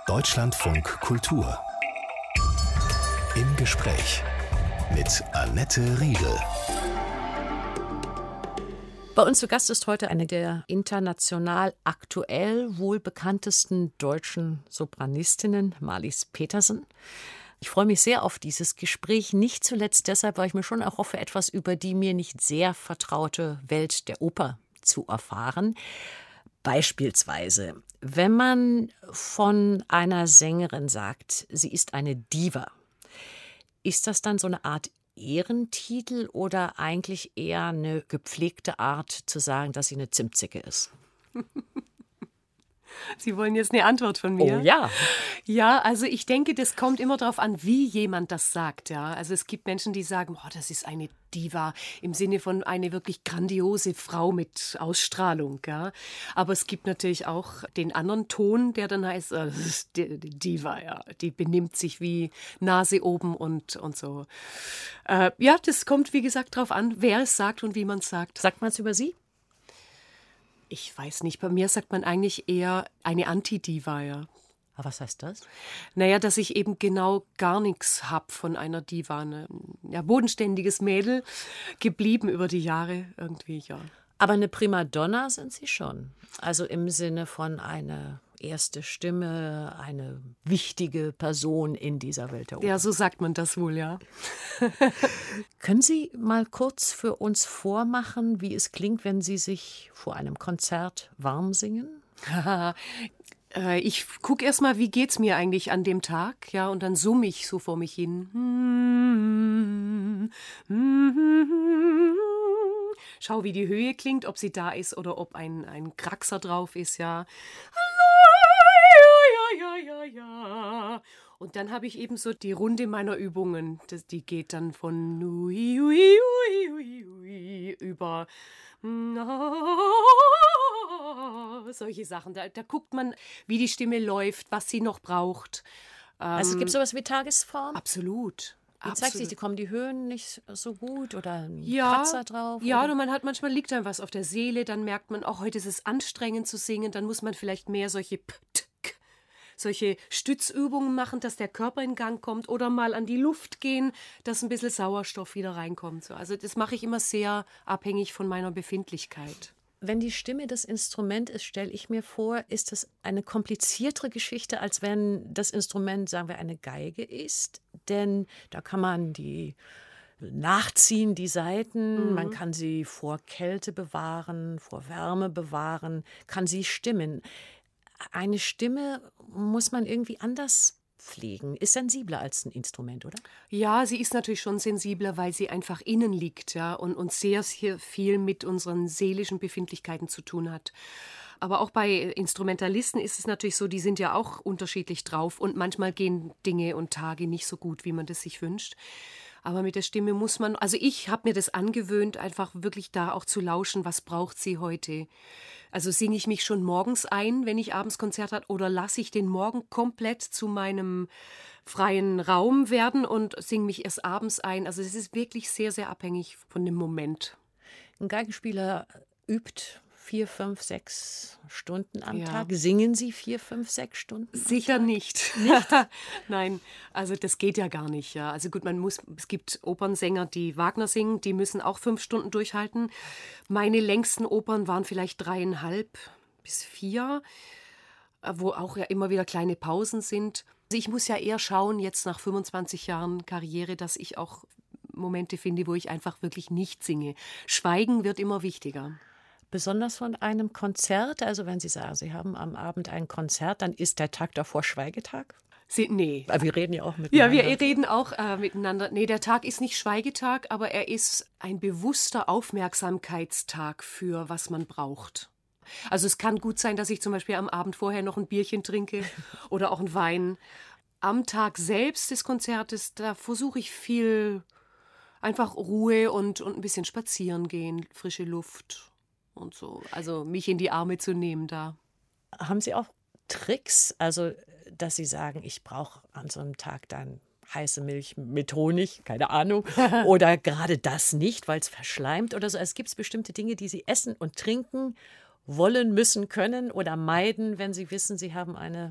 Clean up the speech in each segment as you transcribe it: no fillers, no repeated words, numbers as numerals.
Deutschlandfunk Kultur. Im Gespräch mit Annette Riedel. Bei uns zu Gast ist heute eine der international aktuell wohl bekanntesten deutschen Sopranistinnen, Marlies Petersen. Ich freue mich sehr auf dieses Gespräch, nicht zuletzt deshalb, weil ich mir schon auch hoffe, etwas über die mir nicht sehr vertraute Welt der Oper zu erfahren. Beispielsweise, wenn man von einer Sängerin sagt, sie ist eine Diva, ist das dann so eine Art Ehrentitel oder eigentlich eher eine gepflegte Art zu sagen, dass sie eine Zimtzicke ist? Sie wollen jetzt eine Antwort von mir? Oh ja. Ja, also ich denke, das kommt immer darauf an, wie jemand das sagt. Ja, also es gibt Menschen, die sagen, oh, das ist eine Diva im Sinne von eine wirklich grandiose Frau mit Ausstrahlung. Ja, aber es gibt natürlich auch den anderen Ton, der dann heißt, das ist die Diva. Ja, die benimmt sich wie Nase oben und so. Ja, das kommt wie gesagt darauf an, wer es sagt und wie man es sagt. Sagt man es über Sie? Ich weiß nicht, bei mir sagt man eigentlich eher eine Anti-Diva, ja. Aber was heißt das? Naja, dass ich eben genau gar nichts habe von einer Diva. Ein bodenständiges Mädel, geblieben über die Jahre irgendwie, ja. Aber eine Primadonna sind Sie schon. Also im Sinne von eine erste Stimme, eine wichtige Person in dieser Welt der Oper. Ja, so sagt man das wohl, ja. Können Sie mal kurz für uns vormachen, wie es klingt, wenn Sie sich vor einem Konzert warm singen? Ich gucke erst mal, wie geht's mir eigentlich an dem Tag, ja, und dann summe ich so vor mich hin. Schau, wie die Höhe klingt, ob sie da ist oder ob ein Kraxer drauf ist, ja. Ja. Und dann habe ich eben so die Runde meiner Übungen. Die geht dann von über solche Sachen. Da guckt man, wie die Stimme läuft, was sie noch braucht. Also gibt es sowas wie Tagesform? Absolut. Wie zeigt sich, kommen die Höhen nicht so gut oder ein Ja, Kratzer drauf? ja, oder? oder manchmal liegt dann was auf der Seele, dann merkt man, oh, heute ist es anstrengend zu singen, dann muss man vielleicht mehr solche Stützübungen machen, dass der Körper in Gang kommt oder mal an die Luft gehen, dass ein bisschen Sauerstoff wieder reinkommt. So. Also das mache ich immer sehr abhängig von meiner Befindlichkeit. Wenn die Stimme das Instrument ist, stelle ich mir vor, ist das eine kompliziertere Geschichte, als wenn das Instrument, sagen wir, eine Geige ist. Denn da kann man die nachziehen, die Saiten, man kann sie vor Kälte bewahren, vor Wärme bewahren, kann sie stimmen. Eine Stimme muss man irgendwie anders pflegen, ist sensibler als ein Instrument, oder? Ja, sie ist natürlich schon sensibler, weil sie einfach innen liegt, ja, und sehr, sehr viel mit unseren seelischen Befindlichkeiten zu tun hat. Aber auch bei Instrumentalisten ist es natürlich so, die sind ja auch unterschiedlich drauf und manchmal gehen Dinge und Tage nicht so gut, wie man das sich wünscht. Aber mit der Stimme muss man, also ich habe mir das angewöhnt, einfach wirklich da auch zu lauschen, was braucht sie heute. Also singe ich mich schon morgens ein, wenn ich abends Konzert habe, oder lasse ich den Morgen komplett zu meinem freien Raum werden und singe mich erst abends ein. Also es ist wirklich sehr, sehr abhängig von dem Moment. Ein Geigenspieler übt 4, 5, 6 Stunden am Ja. Tag. Singen Sie 4, 5, 6 Stunden? Sicher nicht. Nein, also das geht ja gar nicht. Ja. Also gut, es gibt Opernsänger, die Wagner singen, die müssen auch 5 Stunden durchhalten. Meine längsten Opern waren vielleicht 3,5 bis 4, wo auch ja immer wieder kleine Pausen sind. Also ich muss ja eher schauen, jetzt nach 25 Jahren Karriere, dass ich auch Momente finde, wo ich einfach wirklich nicht singe. Schweigen wird immer wichtiger. Besonders von einem Konzert, also wenn Sie sagen, Sie haben am Abend ein Konzert, dann ist der Tag davor Schweigetag? Nee. Aber wir reden ja auch miteinander. Ja, wir reden auch miteinander. Nee, der Tag ist nicht Schweigetag, aber er ist ein bewusster Aufmerksamkeitstag für was man braucht. Also es kann gut sein, dass ich zum Beispiel am Abend vorher noch ein Bierchen trinke oder auch einen Wein. Am Tag selbst des Konzertes, da versuche ich viel einfach Ruhe und ein bisschen spazieren gehen, frische Luft und so. Also mich in die Arme zu nehmen da. Haben Sie auch Tricks, also dass Sie sagen, ich brauche an so einem Tag dann heiße Milch mit Honig, keine Ahnung, oder gerade das nicht, weil es verschleimt oder so. Es gibt bestimmte Dinge, die Sie essen und trinken wollen, müssen, können oder meiden, wenn Sie wissen, Sie haben eine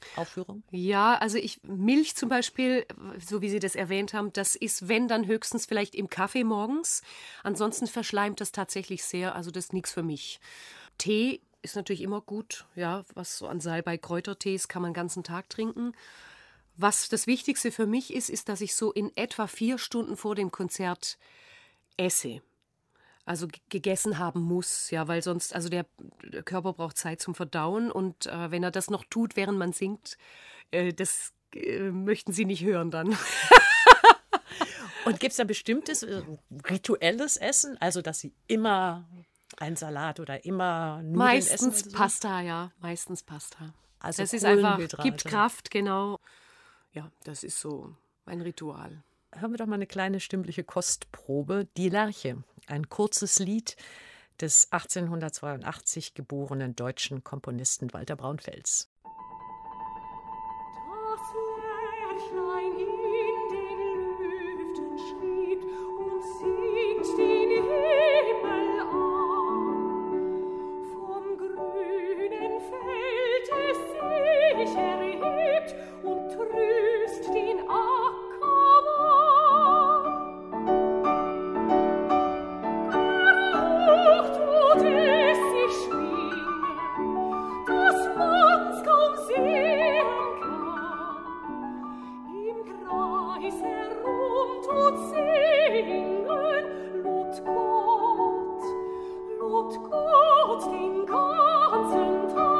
Aufführung? Ja, also Milch zum Beispiel, so wie Sie das erwähnt haben, das ist, wenn, dann höchstens vielleicht im Kaffee morgens. Ansonsten verschleimt das tatsächlich sehr, also das ist nichts für mich. Tee ist natürlich immer gut, ja, was so an Salbei-Kräutertees kann man den ganzen Tag trinken. Was das Wichtigste für mich ist, dass ich so in etwa 4 Stunden vor dem Konzert esse. Also gegessen haben muss, ja, weil sonst, also der Körper braucht Zeit zum Verdauen und wenn er das noch tut, während man singt, das möchten Sie nicht hören dann. Und gibt es da bestimmtes rituelles Essen, also dass Sie immer einen Salat oder immer Nudeln essen? Meistens Pasta, ja, meistens Pasta. Also das ist einfach, Kohlenhydrate. gibt Kraft, genau. Ja, das ist so ein Ritual. Hören wir doch mal eine kleine stimmliche Kostprobe. Die Lerche, ein kurzes Lied des 1882 geborenen deutschen Komponisten Walter Braunfels. Das Lerchlein in den Lüften schwebt und singt den Himmel an. Vom grünen Feld es sich erhebt und tröst den Ackermann. Hoch tut es sich schwingen, dass man's kaum sehen kann. Im Kreis herum tut singen, lobt Gott den ganzen Tag.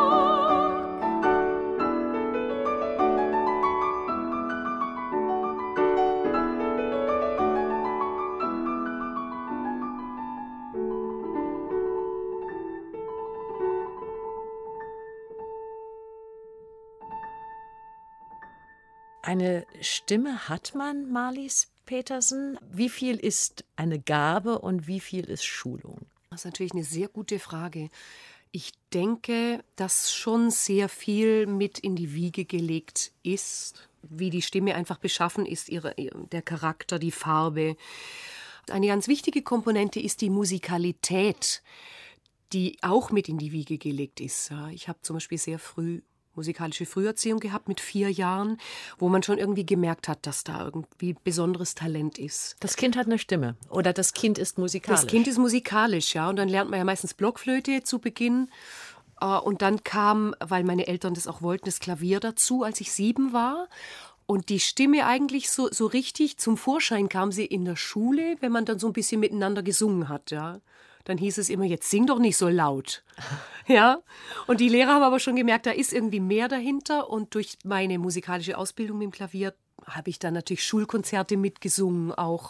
Eine Stimme hat man, Marlies Petersen. Wie viel ist eine Gabe und wie viel ist Schulung? Das ist natürlich eine sehr gute Frage. Ich denke, dass schon sehr viel mit in die Wiege gelegt ist, wie die Stimme einfach beschaffen ist, der Charakter, die Farbe. Eine ganz wichtige Komponente ist die Musikalität, die auch mit in die Wiege gelegt ist. Ich habe zum Beispiel sehr früh musikalische Früherziehung gehabt mit 4 Jahren, wo man schon irgendwie gemerkt hat, dass da irgendwie besonderes Talent ist. Das Kind hat eine Stimme oder das Kind ist musikalisch? Das Kind ist musikalisch, ja. Und dann lernt man ja meistens Blockflöte zu Beginn. Und dann kam, weil meine Eltern das auch wollten, das Klavier dazu, als ich 7 war. Und die Stimme eigentlich so richtig zum Vorschein kam sie in der Schule, wenn man dann so ein bisschen miteinander gesungen hat, ja. Dann hieß es immer, jetzt sing doch nicht so laut. Ja. Und die Lehrer haben aber schon gemerkt, da ist irgendwie mehr dahinter. Und durch meine musikalische Ausbildung mit dem Klavier habe ich dann natürlich Schulkonzerte mitgesungen auch.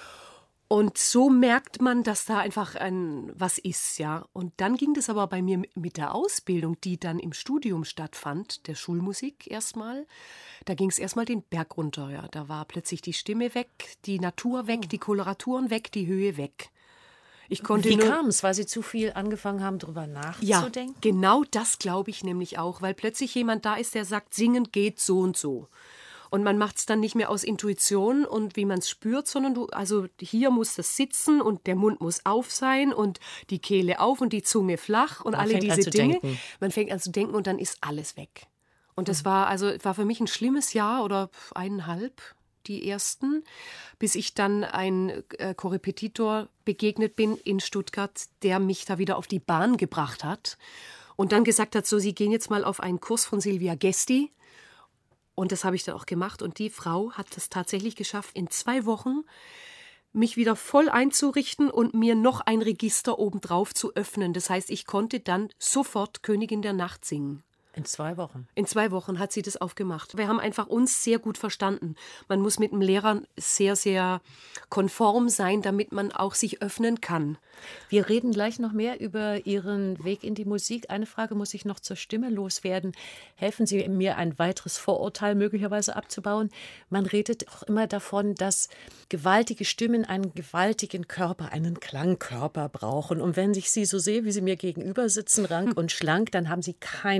Und so merkt man, dass da einfach was ist, ja. Und dann ging das aber bei mir mit der Ausbildung, die dann im Studium stattfand, der Schulmusik erstmal. Da ging es erstmal den Berg runter, ja. Da war plötzlich die Stimme weg, die Natur weg, die Koloraturen weg, die Höhe weg. Wie kam es? Weil Sie zu viel angefangen haben, darüber nachzudenken? Ja, genau das glaube ich nämlich auch, weil plötzlich jemand da ist, der sagt, singen geht so und so. Und man macht es dann nicht mehr aus Intuition und wie man es spürt, sondern also hier muss das sitzen und der Mund muss auf sein und die Kehle auf und die Zunge flach und alle diese Dinge. Man fängt an zu denken und dann ist alles weg. Und das war für mich ein schlimmes Jahr oder 1,5, die ersten, bis ich dann ein Korrepetitor begegnet bin in Stuttgart, der mich da wieder auf die Bahn gebracht hat und dann gesagt hat, so, Sie gehen jetzt mal auf einen Kurs von Silvia Gesti. Und das habe ich dann auch gemacht. Und die Frau hat es tatsächlich geschafft, in 2 Wochen mich wieder voll einzurichten und mir noch ein Register obendrauf zu öffnen. Das heißt, ich konnte dann sofort Königin der Nacht singen. In 2 Wochen? In 2 Wochen hat sie das aufgemacht. Wir haben einfach uns sehr gut verstanden. Man muss mit dem Lehrer sehr, sehr konform sein, damit man auch sich öffnen kann. Wir reden gleich noch mehr über Ihren Weg in die Musik. Eine Frage muss ich noch zur Stimme loswerden. Helfen Sie mir, ein weiteres Vorurteil möglicherweise abzubauen? Man redet auch immer davon, dass gewaltige Stimmen einen gewaltigen Körper, einen Klangkörper brauchen. Und wenn ich Sie so sehe, wie Sie mir gegenüber sitzen, rank und schlank, dann haben Sie keinen Klangkörper.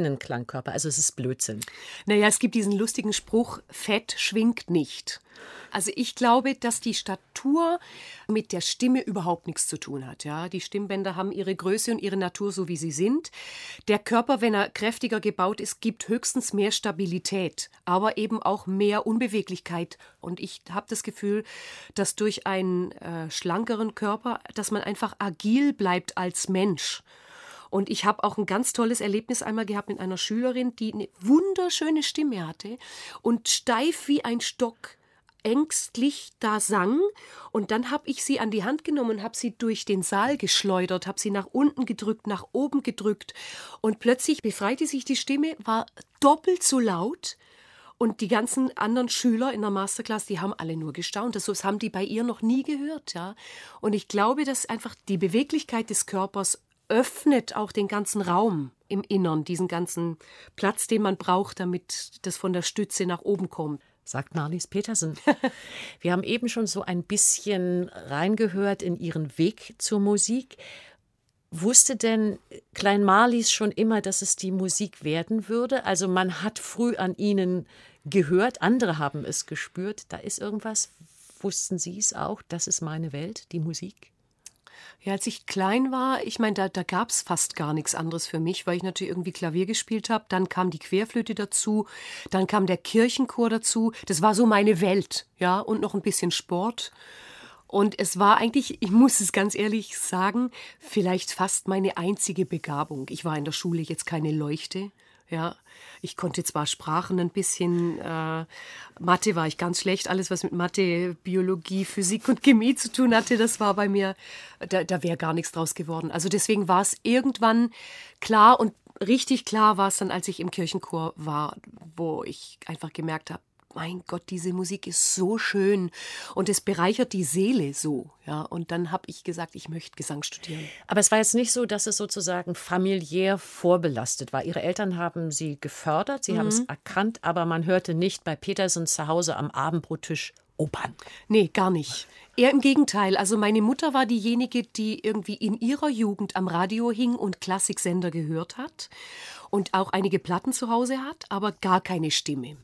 meinem Körper. Also es ist Blödsinn. Naja, es gibt diesen lustigen Spruch, Fett schwingt nicht. Also ich glaube, dass die Statur mit der Stimme überhaupt nichts zu tun hat. Ja? Die Stimmbänder haben ihre Größe und ihre Natur, so wie sie sind. Der Körper, wenn er kräftiger gebaut ist, gibt höchstens mehr Stabilität, aber eben auch mehr Unbeweglichkeit. Und ich habe das Gefühl, dass durch einen schlankeren Körper, dass man einfach agil bleibt als Mensch. Und ich habe auch ein ganz tolles Erlebnis einmal gehabt mit einer Schülerin, die eine wunderschöne Stimme hatte und steif wie ein Stock ängstlich da sang. Und dann habe ich sie an die Hand genommen und habe sie durch den Saal geschleudert, habe sie nach unten gedrückt, nach oben gedrückt. Und plötzlich befreite sich die Stimme, war doppelt so laut. Und die ganzen anderen Schüler in der Masterclass, die haben alle nur gestaunt. Das haben die bei ihr noch nie gehört. Ja? Und ich glaube, dass einfach die Beweglichkeit des Körpers öffnet auch den ganzen Raum im Innern, diesen ganzen Platz, den man braucht, damit das von der Stütze nach oben kommt. Sagt Marlies Petersen. Wir haben eben schon so ein bisschen reingehört in Ihren Weg zur Musik. Wusste denn Klein Marlies schon immer, dass es die Musik werden würde? Also man hat früh an Ihnen gehört, andere haben es gespürt. Da ist irgendwas. Wussten Sie es auch? Das ist meine Welt, die Musik? Ja, als ich klein war, ich meine, da gab es fast gar nichts anderes für mich, weil ich natürlich irgendwie Klavier gespielt habe. Dann kam die Querflöte dazu, dann kam der Kirchenchor dazu. Das war so meine Welt, ja, und noch ein bisschen Sport. Und es war eigentlich, ich muss es ganz ehrlich sagen, vielleicht fast meine einzige Begabung. Ich war in der Schule jetzt keine Leuchte. Ja, ich konnte zwar Sprachen ein bisschen, Mathe war ich ganz schlecht. Alles, was mit Mathe, Biologie, Physik und Chemie zu tun hatte, das war bei mir, da wäre gar nichts draus geworden. Also deswegen war es irgendwann klar und richtig klar war es dann, als ich im Kirchenchor war, wo ich einfach gemerkt habe, mein Gott, diese Musik ist so schön und es bereichert die Seele so. Ja, und dann habe ich gesagt, ich möchte Gesang studieren. Aber es war jetzt nicht so, dass es sozusagen familiär vorbelastet war. Ihre Eltern haben Sie gefördert, Sie haben es erkannt, aber man hörte nicht bei Petersen zu Hause am Abendbrottisch Opern. Nee, gar nicht. Eher im Gegenteil. Also meine Mutter war diejenige, die irgendwie in ihrer Jugend am Radio hing und Klassiksender gehört hat und auch einige Platten zu Hause hat, aber gar keine Stimme.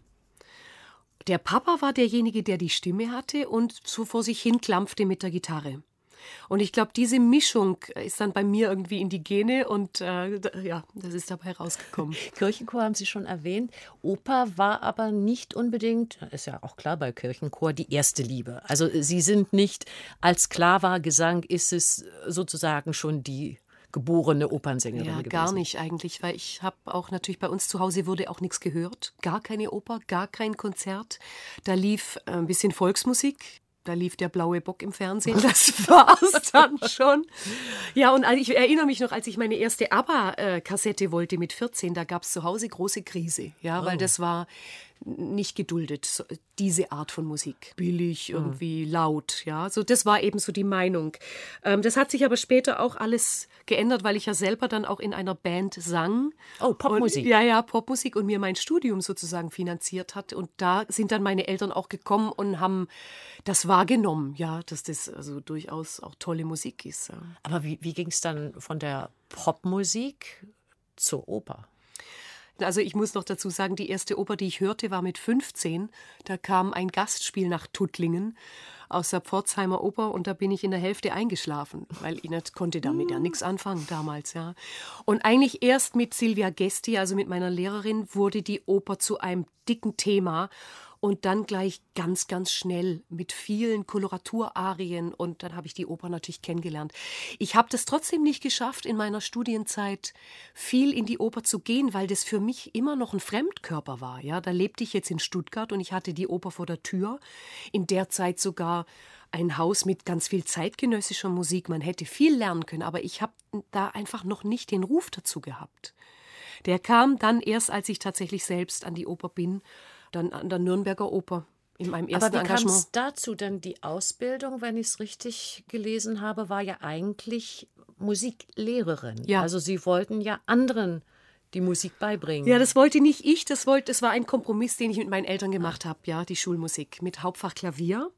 Der Papa war derjenige, der die Stimme hatte und so vor sich hin klampfte mit der Gitarre. Und ich glaube, diese Mischung ist dann bei mir irgendwie in die Gene und ja, das ist dabei rausgekommen. Kirchenchor haben Sie schon erwähnt. Oper war aber nicht unbedingt, ist ja auch klar bei Kirchenchor, die erste Liebe. Also Sie sind nicht, als klar war, Gesang ist es sozusagen schon die geborene Opernsängerin gewesen. Gar nicht eigentlich, weil ich habe auch natürlich bei uns zu Hause wurde auch nichts gehört. Gar keine Oper, gar kein Konzert. Da lief ein bisschen Volksmusik. Da lief der blaue Bock im Fernsehen, das war's dann schon. Ja, und ich erinnere mich noch, als ich meine erste ABBA-Kassette wollte mit 14, da gab es zu Hause große Krise, ja, weil das war nicht geduldet, so, diese Art von Musik. Billig, irgendwie laut, ja. So, das war eben so die Meinung. Das hat sich aber später auch alles geändert, weil ich ja selber dann auch in einer Band sang. Oh, Popmusik. Und, ja, Popmusik und mir mein Studium sozusagen finanziert hat. Und da sind dann meine Eltern auch gekommen und haben das wahrgenommen, ja, dass das also durchaus auch tolle Musik ist. Ja. Aber wie ging es dann von der Popmusik zur Oper? Also ich muss noch dazu sagen, die erste Oper, die ich hörte, war mit 15. Da kam ein Gastspiel nach Tuttlingen aus der Pforzheimer Oper und da bin ich in der Hälfte eingeschlafen, weil ich konnte damit ja nichts anfangen damals. Ja. Und eigentlich erst mit Silvia Gesti, also mit meiner Lehrerin, wurde die Oper zu einem dicken Thema. Und dann gleich ganz, ganz schnell mit vielen Koloraturarien. Und dann habe ich die Oper natürlich kennengelernt. Ich habe das trotzdem nicht geschafft, in meiner Studienzeit viel in die Oper zu gehen, weil das für mich immer noch ein Fremdkörper war. Ja, da lebte ich jetzt in Stuttgart und ich hatte die Oper vor der Tür. In der Zeit sogar ein Haus mit ganz viel zeitgenössischer Musik. Man hätte viel lernen können, aber ich habe da einfach noch nicht den Ruf dazu gehabt. Der kam dann erst, als ich tatsächlich selbst an die Oper bin, dann an der Nürnberger Oper in meinem ersten Engagement. Aber wie kam es dazu? Denn die Ausbildung, wenn ich es richtig gelesen habe, war ja eigentlich Musiklehrerin. Ja. Also Sie wollten ja anderen die Musik beibringen. Ja, das wollte nicht ich, das war ein Kompromiss, den ich mit meinen Eltern gemacht habe, ja, die Schulmusik mit Hauptfach Klavier.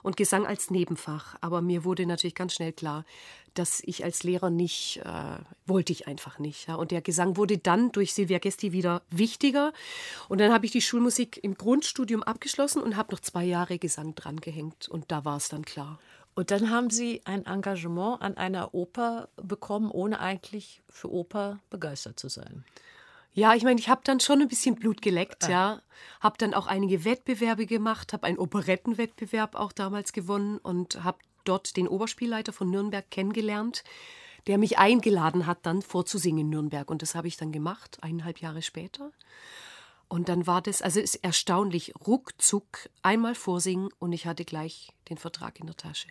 und Gesang als Nebenfach. Aber mir wurde natürlich ganz schnell klar, dass ich als Lehrer nicht, wollte ich einfach nicht. Ja. Und der Gesang wurde dann durch Silvia Gesti wieder wichtiger. Und dann habe ich die Schulmusik im Grundstudium abgeschlossen und habe noch 2 Jahre Gesang drangehängt. Und da war es dann klar. Und dann haben Sie ein Engagement an einer Oper bekommen, ohne eigentlich für Oper begeistert zu sein. Ja, ich meine, ich habe dann schon ein bisschen Blut geleckt, ja. Habe dann auch einige Wettbewerbe gemacht, habe einen Operettenwettbewerb auch damals gewonnen und habe dort den Oberspielleiter von Nürnberg kennengelernt, der mich eingeladen hat, dann vorzusingen in Nürnberg. Und das habe ich dann gemacht, 1,5 Jahre später. Und dann war das, also es ist erstaunlich, ruckzuck einmal vorsingen und ich hatte gleich den Vertrag in der Tasche.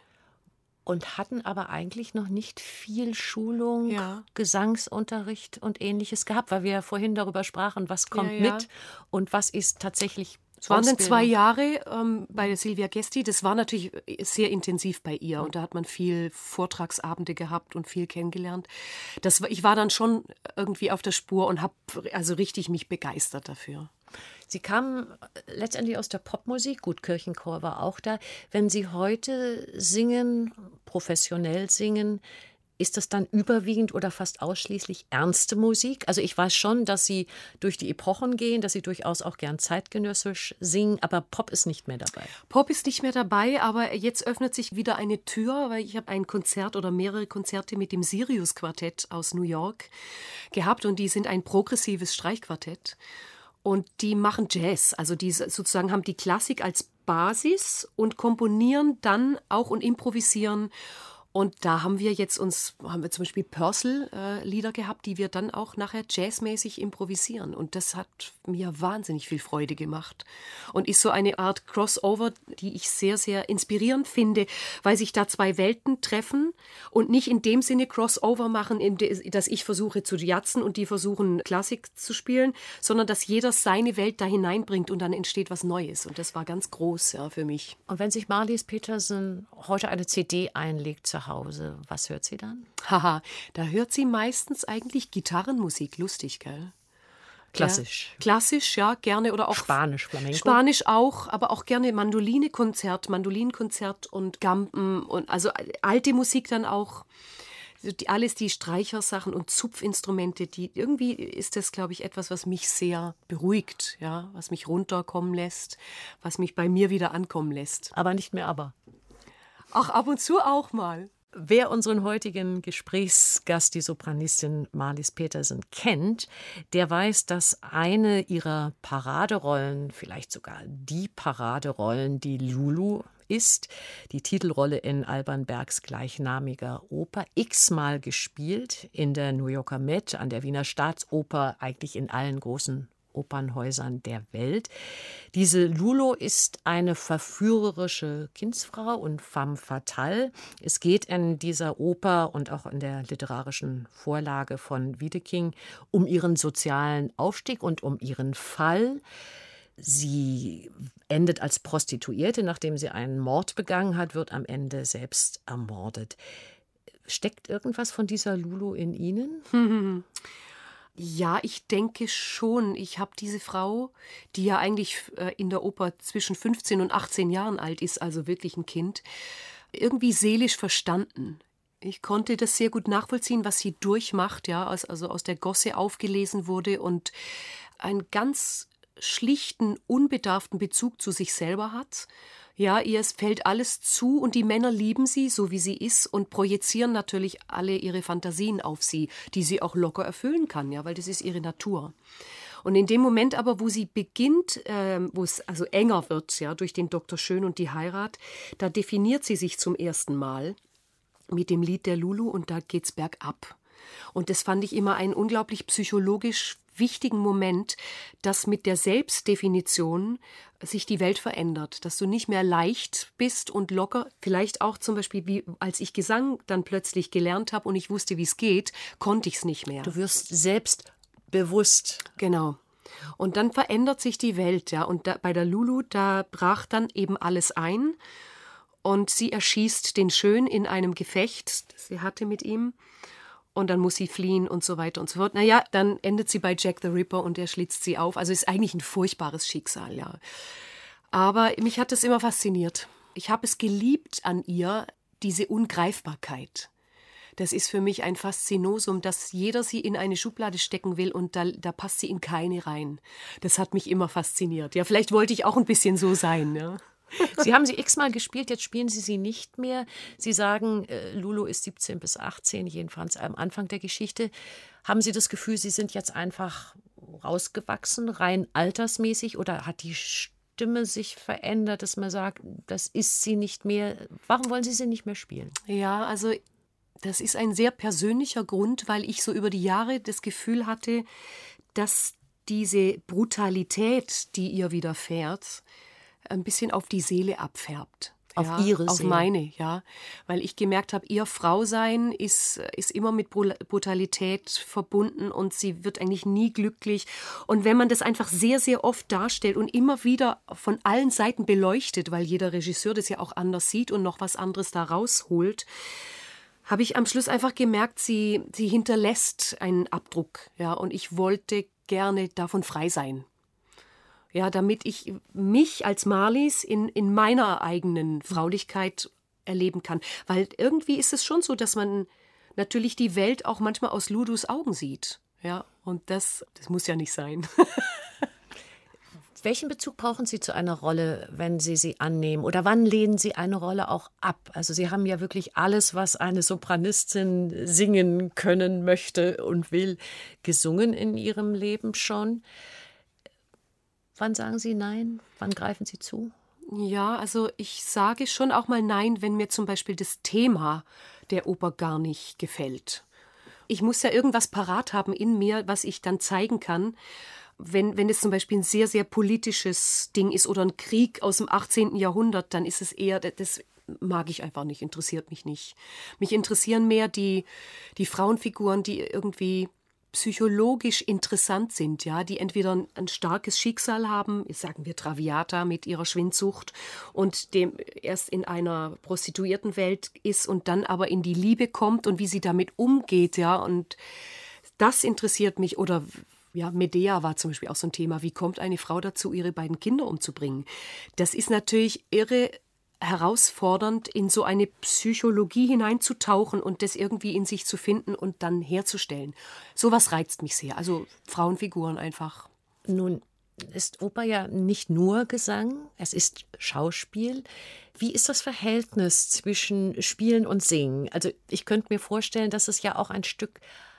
Und hatten aber eigentlich noch nicht viel Schulung, Gesangsunterricht und Ähnliches gehabt, weil wir ja vorhin darüber sprachen, was kommt mit und was ist tatsächlich. Es waren dann 2 Jahre bei der Silvia Gesti. Das war natürlich sehr intensiv bei ihr und da hat man viel Vortragsabende gehabt und viel kennengelernt. Ich war dann schon irgendwie auf der Spur und habe also richtig mich begeistert dafür. Sie kamen letztendlich aus der Popmusik, gut, Kirchenchor war auch da. Wenn Sie heute singen, professionell singen, ist das dann überwiegend oder fast ausschließlich ernste Musik? Also ich weiß schon, dass Sie durch die Epochen gehen, dass Sie durchaus auch gern zeitgenössisch singen, aber Pop ist nicht mehr dabei. Pop ist nicht mehr dabei, aber jetzt öffnet sich wieder eine Tür, weil ich habe ein Konzert oder mehrere Konzerte mit dem Sirius-Quartett aus New York gehabt und die sind ein progressives Streichquartett. Und die machen Jazz, also die sozusagen haben die Klassik als Basis und komponieren dann auch und improvisieren. Und da haben wir zum Beispiel Purcell-Lieder gehabt, die wir dann auch nachher jazzmäßig improvisieren. Und das hat mir wahnsinnig viel Freude gemacht. Und ist so eine Art Crossover, die ich sehr, sehr inspirierend finde, weil sich da 2 Welten treffen und nicht in dem Sinne Crossover machen, dass ich versuche zu jatzen und die versuchen Klassik zu spielen, sondern dass jeder seine Welt da hineinbringt und dann entsteht was Neues. Und das war ganz groß für mich. Und wenn sich Marlies Petersen heute eine CD einlegt zu Hause, was hört sie dann? Haha, da hört sie meistens eigentlich Gitarrenmusik, lustig, gell? Klassisch. Ja, klassisch, ja, gerne. Oder auch Spanisch, Flamenco. Spanisch auch, aber auch gerne Mandolinenkonzert und Gampen und also alte Musik dann auch. Alles die Streichersachen und Zupfinstrumente, irgendwie ist das, glaube ich, etwas, was mich sehr beruhigt, ja, was mich runterkommen lässt, was mich bei mir wieder ankommen lässt. Aber nicht mehr aber. Ach, ab und zu auch mal. Wer unseren heutigen Gesprächsgast, die Sopranistin Marlies Petersen, kennt, der weiß, dass eine ihrer Paraderollen, vielleicht sogar die Paraderollen, die Lulu ist, die Titelrolle in Alban Bergs gleichnamiger Oper, x-mal gespielt in der New Yorker Met, an der Wiener Staatsoper, eigentlich in allen großen Opernhäusern der Welt. Diese Lulu ist eine verführerische Kindsfrau und femme fatale. Es geht in dieser Oper und auch in der literarischen Vorlage von Wiedeking um ihren sozialen Aufstieg und um ihren Fall. Sie endet als Prostituierte, nachdem sie einen Mord begangen hat, wird am Ende selbst ermordet. Steckt irgendwas von dieser Lulu in Ihnen? Ja, ich denke schon. Ich habe diese Frau, die ja eigentlich in der Oper zwischen 15 und 18 Jahren alt ist, also wirklich ein Kind, irgendwie seelisch verstanden. Ich konnte das sehr gut nachvollziehen, was sie durchmacht, ja, also aus der Gosse aufgelesen wurde und einen ganz schlichten, unbedarften Bezug zu sich selber hat. Ja, ihr fällt alles zu und die Männer lieben sie, so wie sie ist und projizieren natürlich alle ihre Fantasien auf sie, die sie auch locker erfüllen kann, ja, weil das ist ihre Natur. Und in dem Moment aber, wo sie beginnt, wo es also enger wird, ja, durch den Dr. Schön und die Heirat, da definiert sie sich zum ersten Mal mit dem Lied der Lulu und da geht's bergab. Und das fand ich immer einen unglaublich psychologisch wichtigen Moment, dass mit der Selbstdefinition sich die Welt verändert, dass du nicht mehr leicht bist und locker, vielleicht auch zum Beispiel, wie als ich Gesang dann plötzlich gelernt habe und ich wusste, wie es geht, konnte ich es nicht mehr. Du wirst selbstbewusst. Genau. Und dann verändert sich die Welt, ja. Und bei der Lulu, da brach dann eben alles ein und sie erschießt den Schön in einem Gefecht, das sie hatte mit ihm. Und dann muss sie fliehen und so weiter und so fort. Naja, dann endet sie bei Jack the Ripper und er schlitzt sie auf. Also ist eigentlich ein furchtbares Schicksal, ja. Aber mich hat das immer fasziniert. ich habe es geliebt an ihr, diese Ungreifbarkeit. Das ist für mich ein Faszinosum, dass jeder sie in eine Schublade stecken will und da passt sie in keine rein. Das hat mich immer fasziniert. Ja, vielleicht wollte ich auch ein bisschen so sein. Ja. Sie haben sie x-mal gespielt, jetzt spielen Sie sie nicht mehr. Sie sagen, Lulu ist 17 bis 18, jedenfalls am Anfang der Geschichte. Haben Sie das Gefühl, Sie sind jetzt einfach rausgewachsen, rein altersmäßig, oder hat die Stimme sich verändert, dass man sagt, das ist sie nicht mehr? Warum wollen Sie sie nicht mehr spielen? Ja, also das ist ein sehr persönlicher Grund, weil ich so über die Jahre das Gefühl hatte, dass diese Brutalität, die ihr widerfährt, ein bisschen auf die Seele abfärbt. Auf ihre Seele? Auf meine, ja. Weil ich gemerkt habe, ihr Frausein ist immer mit Brutalität verbunden und sie wird eigentlich nie glücklich. Und wenn man das einfach sehr, sehr oft darstellt und immer wieder von allen Seiten beleuchtet, weil jeder Regisseur das ja auch anders sieht und noch was anderes da rausholt, habe ich am Schluss einfach gemerkt, sie hinterlässt einen Abdruck. Ja, und ich wollte gerne davon frei sein. Ja, damit ich mich als Marlies in meiner eigenen Fraulichkeit erleben kann. Weil irgendwie ist es schon so, dass man natürlich die Welt auch manchmal aus Ludus Augen sieht. Ja, und das muss ja nicht sein. Welchen Bezug brauchen Sie zu einer Rolle, wenn Sie sie annehmen? Oder wann lehnen Sie eine Rolle auch ab? Also Sie haben ja wirklich alles, was eine Sopranistin singen können möchte und will, gesungen in Ihrem Leben schon. Wann sagen Sie nein? Wann greifen Sie zu? Ja, also ich sage schon auch mal nein, wenn mir zum Beispiel das Thema der Oper gar nicht gefällt. Ich muss ja irgendwas parat haben in mir, was ich dann zeigen kann. Wenn es zum Beispiel ein sehr, sehr politisches Ding ist oder ein Krieg aus dem 18. Jahrhundert, dann ist es eher, das mag ich einfach nicht, interessiert mich nicht. Mich interessieren mehr die Frauenfiguren, die irgendwie psychologisch interessant sind, ja, die entweder ein starkes Schicksal haben, sagen wir Traviata mit ihrer Schwindsucht und dem erst in einer Prostituiertenwelt ist und dann aber in die Liebe kommt und wie sie damit umgeht, ja, und das interessiert mich. Oder ja, Medea war zum Beispiel auch so ein Thema. Wie kommt eine Frau dazu, ihre beiden Kinder umzubringen? Das ist natürlich irre herausfordernd, in so eine Psychologie hineinzutauchen und das irgendwie in sich zu finden und dann herzustellen. Sowas reizt mich sehr. Also Frauenfiguren einfach. Nun ist Oper ja nicht nur Gesang, es ist Schauspiel. Wie ist das Verhältnis zwischen Spielen und Singen? Also ich könnte mir vorstellen, dass es ja auch ein Stück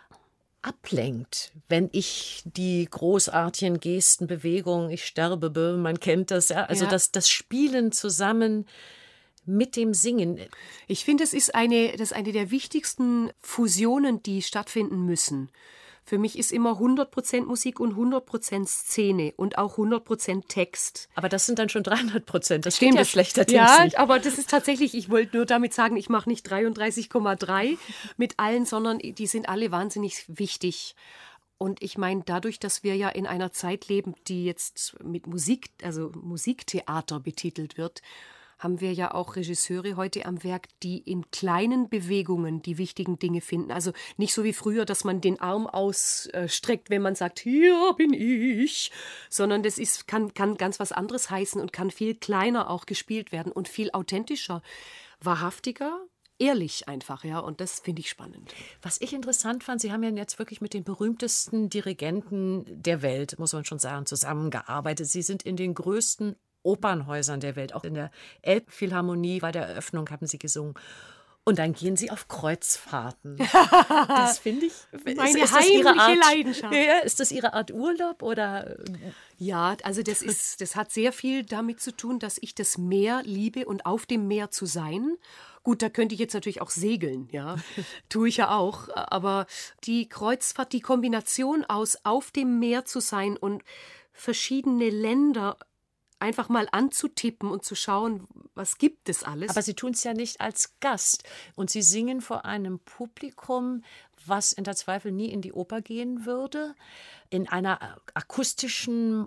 ablenkt, wenn ich die großartigen Gesten, Bewegungen, ich sterbe, man kennt das, ja. Also ja. Das Spielen zusammen mit dem Singen. Ich finde, das ist eine der wichtigsten Fusionen, die stattfinden müssen. Für mich ist immer 100% Musik und 100% Szene und auch 100% Text. Aber das sind dann schon 300%. Das stimmt ja schlechterdings ja, nicht. Aber das ist tatsächlich, ich wollte nur damit sagen, ich mache nicht 33,3 mit allen, sondern die sind alle wahnsinnig wichtig. Und ich meine, dadurch, dass wir ja in einer Zeit leben, die jetzt mit Musik, also Musiktheater betitelt wird, haben wir ja auch Regisseure heute am Werk, die in kleinen Bewegungen die wichtigen Dinge finden. Also nicht so wie früher, dass man den Arm ausstreckt, wenn man sagt, hier bin ich, sondern das kann ganz was anderes heißen und kann viel kleiner auch gespielt werden und viel authentischer, wahrhaftiger, ehrlich einfach, ja, und das finde ich spannend. Was ich interessant fand, Sie haben ja jetzt wirklich mit den berühmtesten Dirigenten der Welt, muss man schon sagen, zusammengearbeitet. Sie sind in den größten Opernhäusern der Welt, auch in der Elbphilharmonie bei der Eröffnung haben Sie gesungen. Und dann gehen Sie auf Kreuzfahrten. Das finde ich meine heimliche Leidenschaft. Ja, ist das Ihre Art Urlaub oder? Ja, also das hat sehr viel damit zu tun, dass ich das Meer liebe und auf dem Meer zu sein. Gut, da könnte ich jetzt natürlich auch segeln, ja, tue ich ja auch. Aber die Kreuzfahrt, die Kombination aus auf dem Meer zu sein und verschiedene Länder einfach mal anzutippen und zu schauen, was gibt es alles. Aber Sie tun es ja nicht als Gast. Und Sie singen vor einem Publikum, was in der Zweifel nie in die Oper gehen würde, in einem akustischen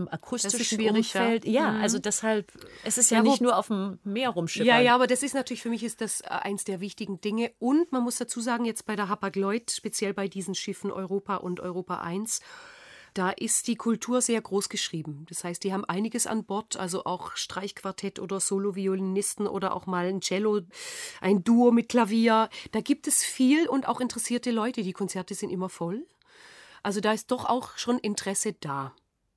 Umfeld. Ja, also deshalb, es ist ja nicht nur auf dem Meer rumschippern. Ja, aber das ist natürlich, für mich ist das eins der wichtigen Dinge. Und man muss dazu sagen, jetzt bei der Hapag-Lloyd, speziell bei diesen Schiffen Europa und Europa 1, Da ist die Kultur sehr groß geschrieben. Das heißt, die haben einiges an Bord, also auch Streichquartett oder Solo-Violinisten oder auch mal ein Cello, ein Duo mit Klavier. Da gibt es viel und auch interessierte Leute. Die Konzerte sind immer voll. Also da ist doch auch schon Interesse da.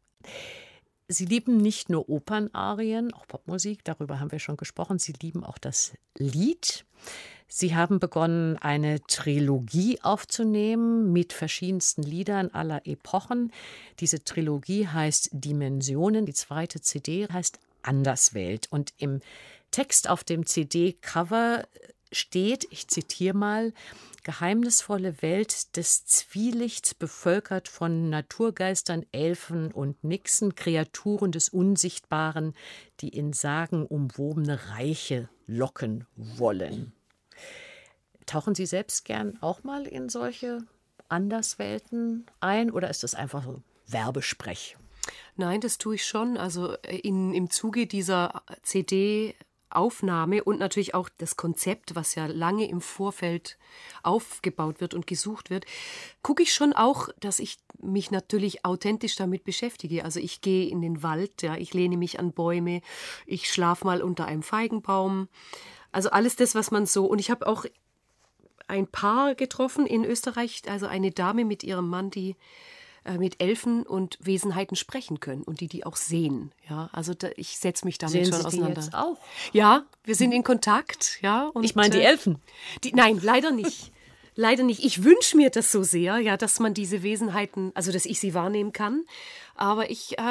Sie lieben nicht nur Opernarien, auch Popmusik, darüber haben wir schon gesprochen. Sie lieben auch das Lied. Sie haben begonnen, eine Trilogie aufzunehmen mit verschiedensten Liedern aller Epochen. Diese Trilogie heißt Dimensionen, die zweite CD heißt Anderswelt. Und im Text auf dem CD-Cover steht, ich zitiere mal, geheimnisvolle Welt des Zwielichts, bevölkert von Naturgeistern, Elfen und Nixen, Kreaturen des Unsichtbaren, die in sagenumwobene Reiche locken wollen. Tauchen Sie selbst gern auch mal in solche Anderswelten ein oder ist das einfach so Werbesprech? Nein, das tue ich schon. Also im Zuge dieser CD-Aufnahme und natürlich auch das Konzept, was ja lange im Vorfeld aufgebaut wird und gesucht wird, gucke ich schon auch, dass ich mich natürlich authentisch damit beschäftige. Also ich gehe in den Wald, ja, ich lehne mich an Bäume, ich schlafe mal unter einem Feigenbaum. Also alles das, was man so... Und ich habe auch ein Paar getroffen in Österreich, also eine Dame mit ihrem Mann, die mit Elfen und Wesenheiten sprechen können und die auch sehen. Ja, also ich setze mich damit Sehen schon Sie auseinander. die jetzt auch? Ja, wir sind in Kontakt. Ja, und, Ich meine die Elfen. Nein, leider nicht. Leider nicht. Ich wünsche mir das so sehr, ja, dass man diese Wesenheiten, also dass ich sie wahrnehmen kann. Aber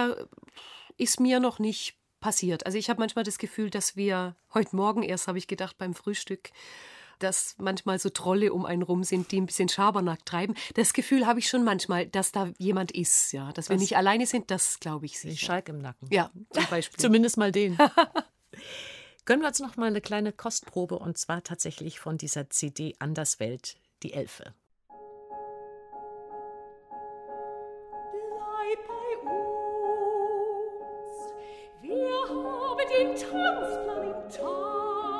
ist mir noch nicht passiert. Also ich habe manchmal das Gefühl, dass wir, heute Morgen erst habe ich gedacht beim Frühstück, dass manchmal so Trolle um einen rum sind, die ein bisschen Schabernack treiben. Das Gefühl habe ich schon manchmal, dass da jemand ist, ja, dass wir nicht alleine sind, das glaube ich Den sicher. Schalk im Nacken. Ja, zum Beispiel. Zumindest mal den. Gönnen wir uns noch mal eine kleine Kostprobe und zwar tatsächlich von dieser CD Anderswelt, die Elfe. Bleib bei uns, wir haben den Tanzplan im Tal,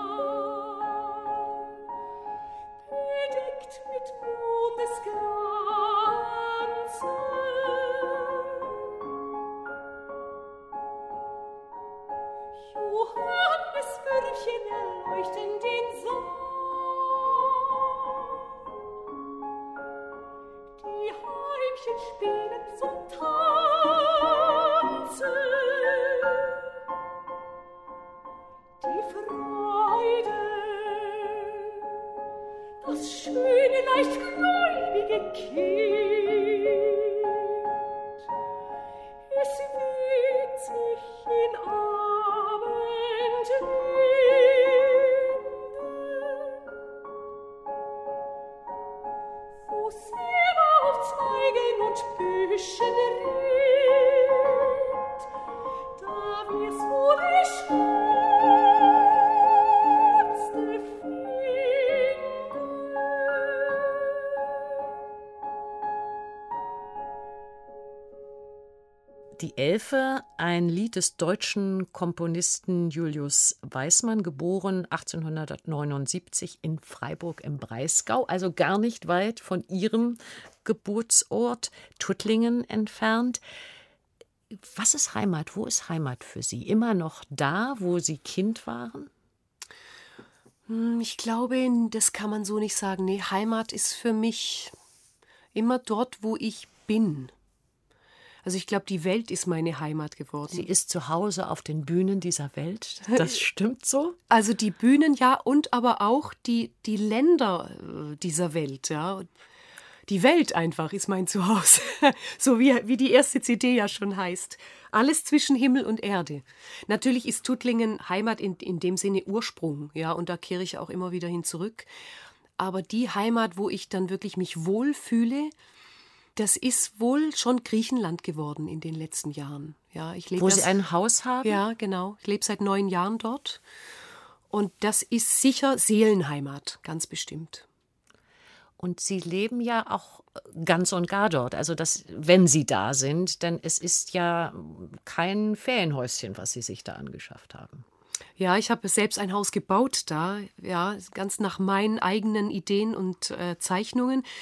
bedeckt mit Mondesglanze. Johannesbürchen erleuchten den Saal. Die Heimchen spielen zum Tanze. Die Freude, das schöne, leicht gläubige Kind, es wiegt sich in Abendwinden. Wo Silber auf Zweigen und Büschen rinnt, da wirst du die Schönste finden. Die Elfe, ein Lied des deutschen Komponisten Julius Weismann, geboren 1879 in Freiburg im Breisgau, also gar nicht weit von Ihrem Geburtsort Tuttlingen entfernt. Was ist Heimat? Wo ist Heimat für Sie? Immer noch da, wo Sie Kind waren? Ich glaube, das kann man so nicht sagen. Nee, Heimat ist für mich immer dort, wo ich bin. Also ich glaube, die Welt ist meine Heimat geworden. Sie ist zu Hause auf den Bühnen dieser Welt. Das stimmt so? Also die Bühnen, ja, und aber auch die Länder dieser Welt, ja. Die Welt einfach ist mein Zuhause. So wie die erste CD ja schon heißt. Alles zwischen Himmel und Erde. Natürlich ist Tuttlingen Heimat in dem Sinne Ursprung, ja, und da kehre ich auch immer wieder hin zurück. Aber die Heimat, wo ich dann wirklich mich wohlfühle, das ist wohl schon Griechenland geworden in den letzten Jahren. Ja, ich lebe Wo Sie ein Haus haben? Ja, genau. Ich lebe seit 9 Jahren dort. Und das ist sicher Seelenheimat, ganz bestimmt. Und Sie leben ja auch ganz und gar dort. Also, wenn Sie da sind, denn es ist ja kein Ferienhäuschen, was Sie sich da angeschafft haben. Ja, ich habe selbst ein Haus gebaut da, ja, ganz nach meinen eigenen Ideen und Zeichnungen.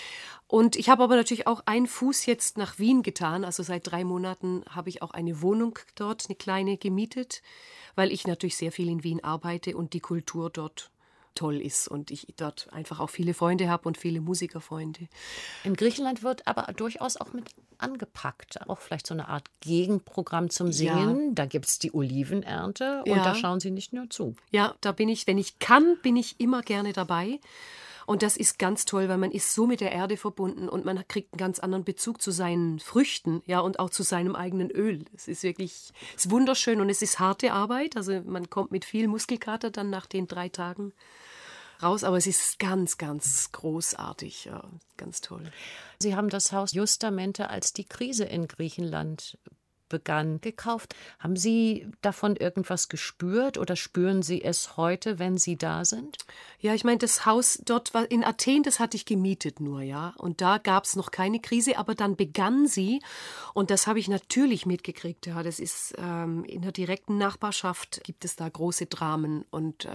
Und ich habe aber natürlich auch einen Fuß jetzt nach Wien getan. Also seit 3 Monaten habe ich auch eine Wohnung dort, eine kleine, gemietet, weil ich natürlich sehr viel in Wien arbeite und die Kultur dort toll ist und ich dort einfach auch viele Freunde habe und viele Musikerfreunde. In Griechenland wird aber durchaus auch mit angepackt. Auch vielleicht so eine Art Gegenprogramm zum Singen. Ja. Da gibt es die Olivenernte und da schauen Sie nicht nur zu. Ja, da bin ich, wenn ich kann, bin ich immer gerne dabei. Und das ist ganz toll, weil man ist so mit der Erde verbunden und man kriegt einen ganz anderen Bezug zu seinen Früchten, ja, und auch zu seinem eigenen Öl. Es ist wirklich, es ist wunderschön und es ist harte Arbeit. Also man kommt mit viel Muskelkater dann nach den 3 Tagen raus, aber es ist ganz, ganz großartig, ja, ganz toll. Sie haben das Haus Justamente, als die Krise in Griechenland begann, gekauft. Haben Sie davon irgendwas gespürt oder spüren Sie es heute, wenn Sie da sind? Ja, ich meine, das Haus dort war in Athen, das hatte ich gemietet nur, ja. Und da gab es noch keine Krise, aber dann begann sie und das habe ich natürlich mitgekriegt, ja. Das ist in der direkten Nachbarschaft gibt es da große Dramen und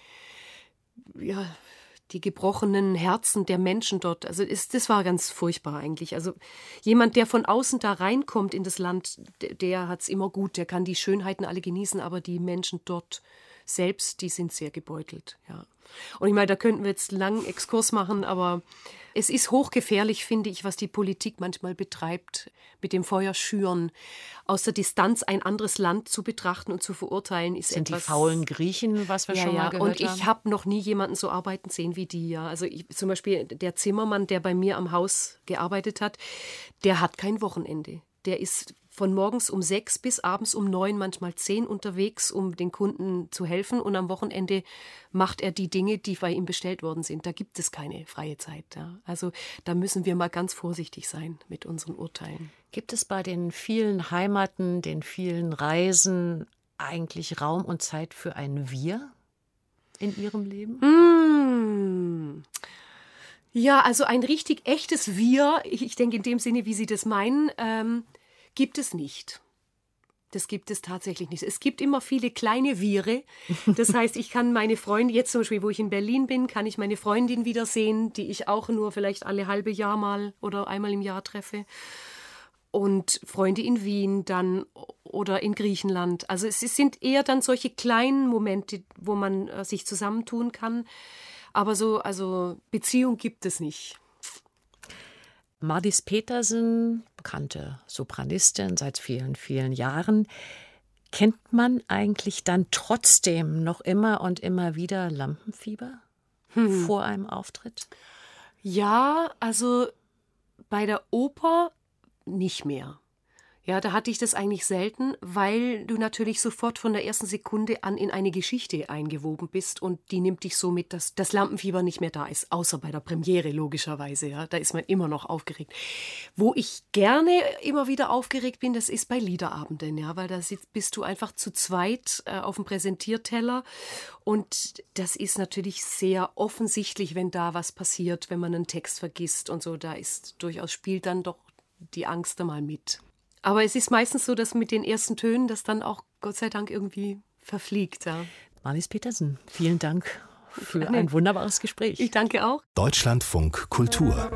ja, die gebrochenen Herzen der Menschen dort. Also das war ganz furchtbar eigentlich. Also jemand, der von außen da reinkommt in das Land, der hat es immer gut, der kann die Schönheiten alle genießen, aber die Menschen dort selbst, die sind sehr gebeutelt. Ja. Und ich meine, da könnten wir jetzt einen langen Exkurs machen, aber es ist hochgefährlich, finde ich, was die Politik manchmal betreibt, mit dem Feuerschüren. Aus der Distanz ein anderes Land zu betrachten und zu verurteilen, ist sind etwas... die faulen Griechen, was wir schon mal gehört haben? Und ich habe noch nie jemanden so arbeiten sehen wie die. Ja. Also zum Beispiel der Zimmermann, der bei mir am Haus gearbeitet hat, der hat kein Wochenende. Der ist von morgens um 6 bis abends um 9, manchmal 10 unterwegs, um den Kunden zu helfen. Und am Wochenende macht er die Dinge, die bei ihm bestellt worden sind. Da gibt es keine freie Zeit. Ja. Also da müssen wir mal ganz vorsichtig sein mit unseren Urteilen. Gibt es bei den vielen Heimaten, den vielen Reisen eigentlich Raum und Zeit für ein Wir in Ihrem Leben? Ja, also ein richtig echtes Wir, ich denke in dem Sinne, wie Sie das meinen, gibt es nicht. Das gibt es tatsächlich nicht. Es gibt immer viele kleine Viere. Das heißt, ich kann meine Freunde, jetzt zum Beispiel, wo ich in Berlin bin, kann ich meine Freundin wiedersehen, die ich auch nur vielleicht alle halbe Jahr mal oder einmal im Jahr treffe. Und Freunde in Wien dann oder in Griechenland. Also es sind eher dann solche kleinen Momente, wo man sich zusammentun kann. Aber so, also Beziehung gibt es nicht. Marlis Petersen, bekannte Sopranistin seit vielen, vielen Jahren. Kennt man eigentlich dann trotzdem noch immer und immer wieder Lampenfieber vor einem Auftritt? Ja, also bei der Oper nicht mehr. Ja, da hatte ich das eigentlich selten, weil du natürlich sofort von der ersten Sekunde an in eine Geschichte eingewoben bist und die nimmt dich so mit, dass das Lampenfieber nicht mehr da ist, außer bei der Premiere logischerweise, ja, da ist man immer noch aufgeregt. Wo ich gerne immer wieder aufgeregt bin, das ist bei Liederabenden, ja, weil da bist du einfach zu zweit auf dem Präsentierteller und das ist natürlich sehr offensichtlich, wenn da was passiert, wenn man einen Text vergisst und so, da ist durchaus spielt dann doch die Angst einmal mit. Aber es ist meistens so, dass mit den ersten Tönen das dann auch Gott sei Dank irgendwie verfliegt. Ja. Marlis Petersen, vielen Dank für ein wunderbares Gespräch. Ich danke auch. Deutschlandfunk Kultur.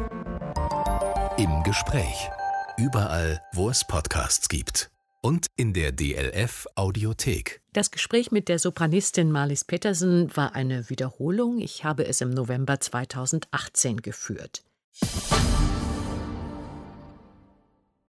Im Gespräch. Überall, wo es Podcasts gibt. Und in der DLF Audiothek. Das Gespräch mit der Sopranistin Marlis Petersen war eine Wiederholung. Ich habe es im November 2018 geführt.